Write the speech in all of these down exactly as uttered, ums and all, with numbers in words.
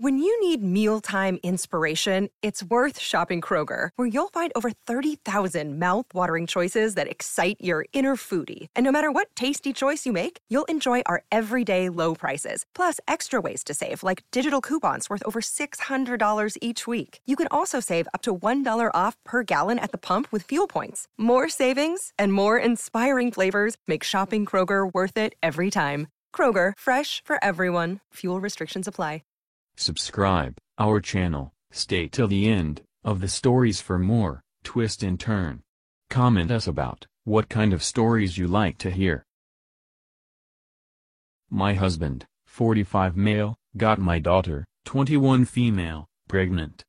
When you need mealtime inspiration, it's worth shopping Kroger, where you'll find over thirty thousand mouth-watering choices that excite your inner foodie. And no matter what tasty choice you make, you'll enjoy our everyday low prices, plus extra ways to save, like digital coupons worth over six hundred dollars each week. You can also save up to one dollar off per gallon at the pump with fuel points. More savings and more inspiring flavors make shopping Kroger worth it every time. Kroger, fresh for everyone. Fuel restrictions apply. Subscribe our channel, stay till the end of the stories for more twist and turn. Comment us about what kind of stories you like to hear. My husband, forty-five male, got my daughter, twenty-one female, pregnant.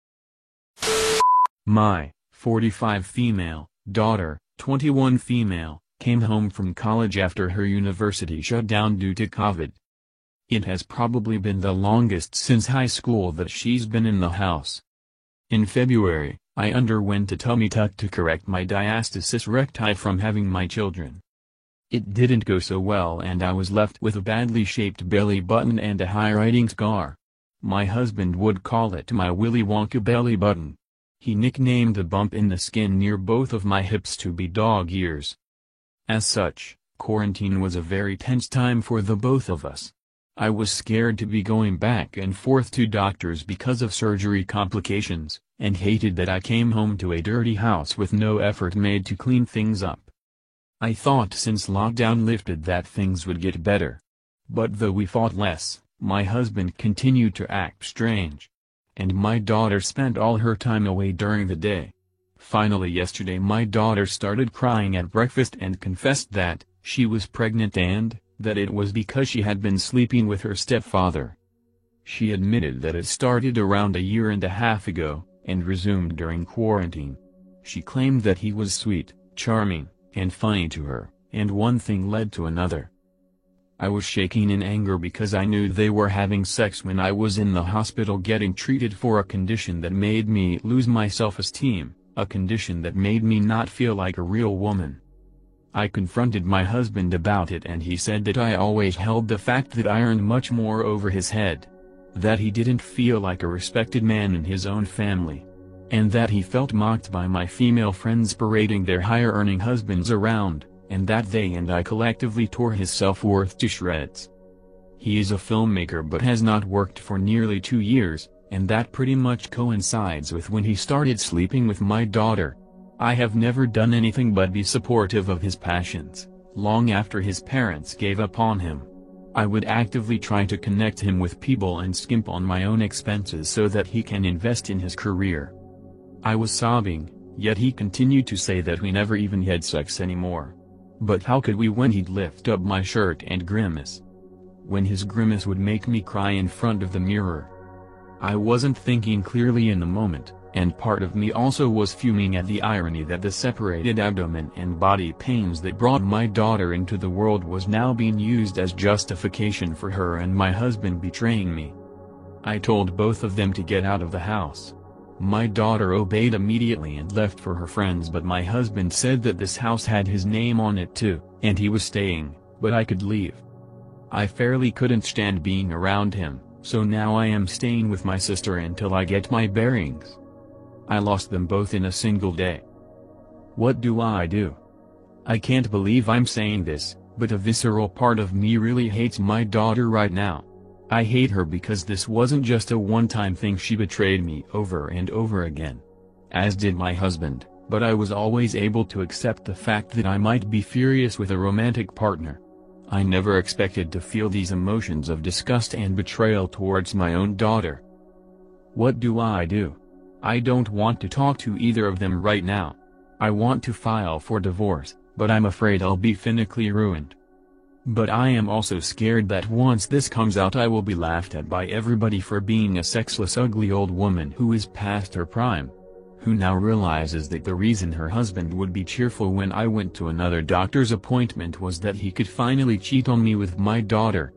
My forty-five female daughter, twenty-one female, came home from college after her university shut down due to COVID. It has probably been the longest since high school that she's been in the house. In February, I underwent a tummy tuck to correct my diastasis recti from having my children. It didn't go so well and I was left with a badly shaped belly button and a high-riding scar. My husband would call it my Willy Wonka belly button. He nicknamed the bump in the skin near both of my hips to be dog ears. As such, quarantine was a very tense time for the both of us. I was scared to be going back and forth to doctors because of surgery complications, and hated that I came home to a dirty house with no effort made to clean things up. I thought since lockdown lifted that things would get better. But though we fought less, my husband continued to act strange. And my daughter spent all her time away during the day. Finally yesterday my daughter started crying at breakfast and confessed that she was pregnant and that it was because she had been sleeping with her stepfather. She admitted that it started around a year and a half ago, and resumed during quarantine. She claimed that he was sweet, charming, and funny to her, and one thing led to another. I was shaking in anger because I knew they were having sex when I was in the hospital getting treated for a condition that made me lose my self-esteem, a condition that made me not feel like a real woman. I confronted my husband about it and he said that I always held the fact that I earned much more over his head. That he didn't feel like a respected man in his own family. And that he felt mocked by my female friends parading their higher-earning husbands around, and that they and I collectively tore his self-worth to shreds. He is a filmmaker but has not worked for nearly two years, and that pretty much coincides with when he started sleeping with my daughter. I have never done anything but be supportive of his passions. Long after his parents gave up on him, I would actively try to connect him with people and skimp on my own expenses so that he can invest in his career. I was sobbing, yet he continued to say that we never even had sex anymore. But how could we when he'd lift up my shirt and grimace? When his grimace would make me cry in front of the mirror. I wasn't thinking clearly in the moment. And part of me also was fuming at the irony that the separated abdomen and body pains that brought my daughter into the world was now being used as justification for her and my husband betraying me. I told both of them to get out of the house. My daughter obeyed immediately and left for her friends, but my husband said that this house had his name on it too, and he was staying, but I could leave. I fairly couldn't stand being around him, so now I am staying with my sister until I get my bearings. I lost them both in a single day. What do I do? I can't believe I'm saying this, but a visceral part of me really hates my daughter right now. I hate her because this wasn't just a one-time thing. She betrayed me over and over again. As did my husband, but I was always able to accept the fact that I might be furious with a romantic partner. I never expected to feel these emotions of disgust and betrayal towards my own daughter. What do I do? I don't want to talk to either of them right now. I want to file for divorce, but I'm afraid I'll be financially ruined. But I am also scared that once this comes out I will be laughed at by everybody for being a sexless ugly old woman who is past her prime. Who now realizes that the reason her husband would be cheerful when I went to another doctor's appointment was that he could finally cheat on me with my daughter.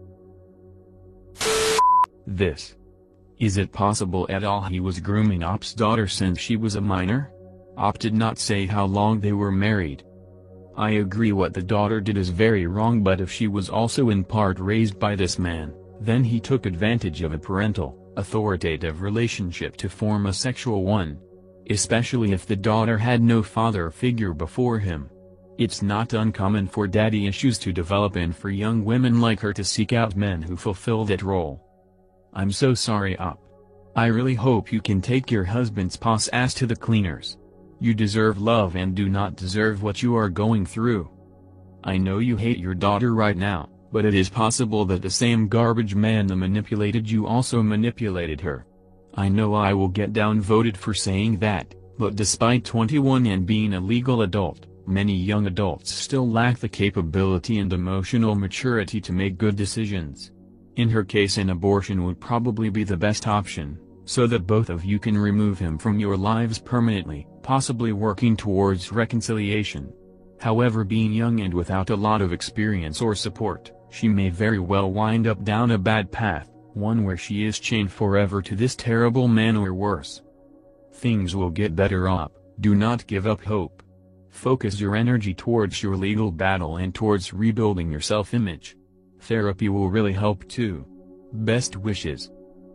This. Is it possible at all he was grooming Op's daughter since she was a minor? Op did not say how long they were married. I agree what the daughter did is very wrong, but if she was also in part raised by this man, Then he took advantage of a parental, authoritative relationship to form a sexual one. Especially if the daughter had no father figure before him. It's not uncommon for daddy issues to develop and for young women like her to seek out men who fulfill that role. I'm so sorry Op. I really hope you can take your husband's boss ass to the cleaners. You deserve love and do not deserve what you are going through. I know you hate your daughter right now, but it is possible that the same garbage man that manipulated you also manipulated her. I know I will get downvoted for saying that, but despite twenty-one and being a legal adult, many young adults still lack the capability and emotional maturity to make good decisions. In her case, an abortion would probably be the best option, so that both of you can remove him from your lives permanently, possibly working towards reconciliation. However, being young and without a lot of experience or support, she may very well wind up down a bad path, one where she is chained forever to this terrible man or worse. Things will get better Op, do not give up hope. Focus your energy towards your legal battle and towards rebuilding your self-image. Therapy will really help too. Best wishes.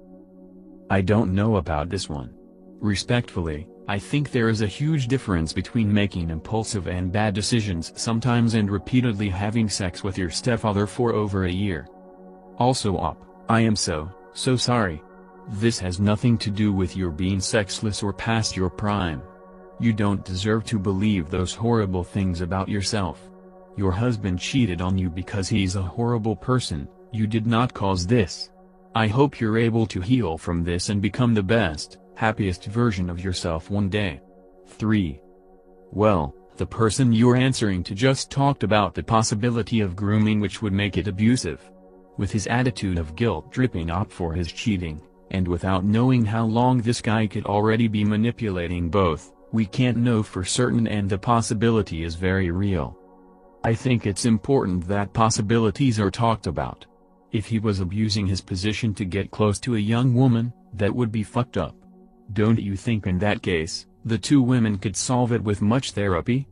I don't know about this one. Respectfully, I think there is a huge difference between making impulsive and bad decisions sometimes and repeatedly having sex with your stepfather for over a year. Also Op, I am so, so sorry. This has nothing to do with your being sexless or past your prime. You don't deserve to believe those horrible things about yourself. Your husband cheated on you because he's a horrible person, you did not cause this. I hope you're able to heal from this and become the best, happiest version of yourself one day. three. Well, the person you're answering to just talked about the possibility of grooming which would make it abusive. With his attitude of guilt dripping up for his cheating, and without knowing how long this guy could already be manipulating both, we can't know for certain and the possibility is very real. I think it's important that possibilities are talked about. If he was abusing his position to get close to a young woman, that would be fucked up. Don't you think in that case, the two women could solve it with much therapy?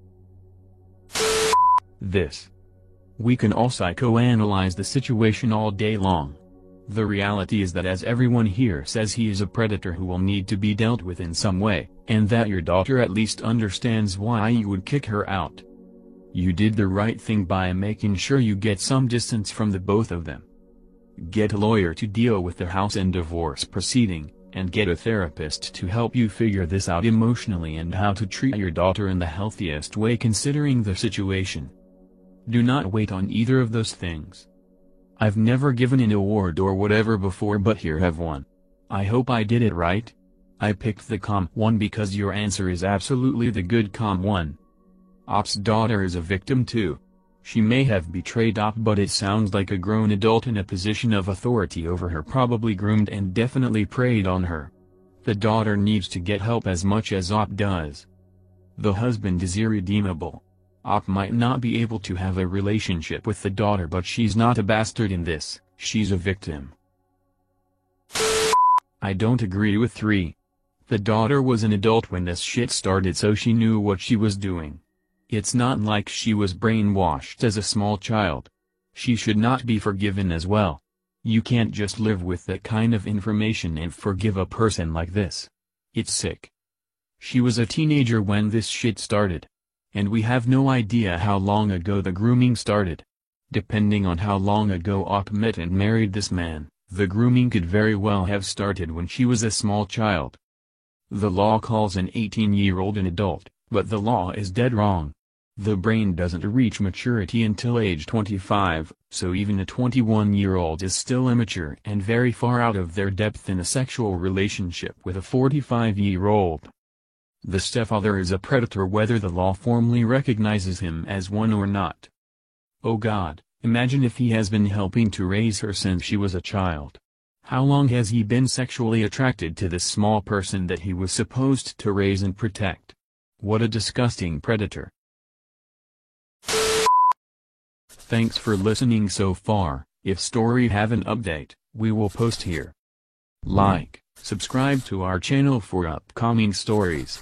This. We can all psychoanalyze the situation all day long. The reality is that as everyone here says, he is a predator who will need to be dealt with in some way, and that your daughter at least understands why you would kick her out. You did the right thing by making sure you get some distance from the both of them. Get a lawyer to deal with the house and divorce proceeding, and get a therapist to help you figure this out emotionally and how to treat your daughter in the healthiest way considering the situation. Do not wait on either of those things. I've never given an award or whatever before, but here have one. I hope I did it right. I picked the calm one because your answer is absolutely the good calm one. Op's daughter is a victim too. She may have betrayed Op, but it sounds like a grown adult in a position of authority over her probably groomed and definitely preyed on her. The daughter needs to get help as much as Op does. The husband is irredeemable. Op might not be able to have a relationship with the daughter, but she's not a bastard in this, she's a victim. I don't agree with three. The daughter was an adult when this shit started, so she knew what she was doing. It's not like she was brainwashed as a small child. She should not be forgiven as well. You can't just live with that kind of information and forgive a person like this. It's sick. She was a teenager when this shit started. And we have no idea how long ago the grooming started. Depending on how long ago Op met and married this man, the grooming could very well have started when she was a small child. The law calls an eighteen-year-old an adult, but the law is dead wrong. The brain doesn't reach maturity until age twenty-five, so even a twenty-one-year-old is still immature and very far out of their depth in a sexual relationship with a forty-five-year-old. The stepfather is a predator whether the law formally recognizes him as one or not. Oh God, imagine if he has been helping to raise her since she was a child. How long has he been sexually attracted to this small person that he was supposed to raise and protect? What a disgusting predator. Thanks for listening so far. If story have an update, we will post here. Like, subscribe to our channel for upcoming stories.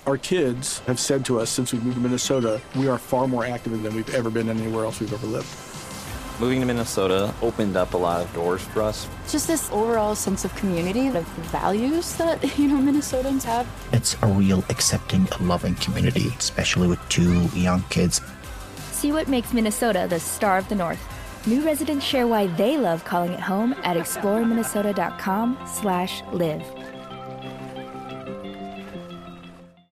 Our kids have said to us since we moved to Minnesota, we are far more active than we've ever been anywhere else we've ever lived. Moving to Minnesota opened up a lot of doors for us. Just this overall sense of community, the values that, you know, Minnesotans have. It's a real accepting, loving community, especially with two young kids. See what makes Minnesota the star of the North. New residents share why they love calling it home at explore minnesota dot com slash live.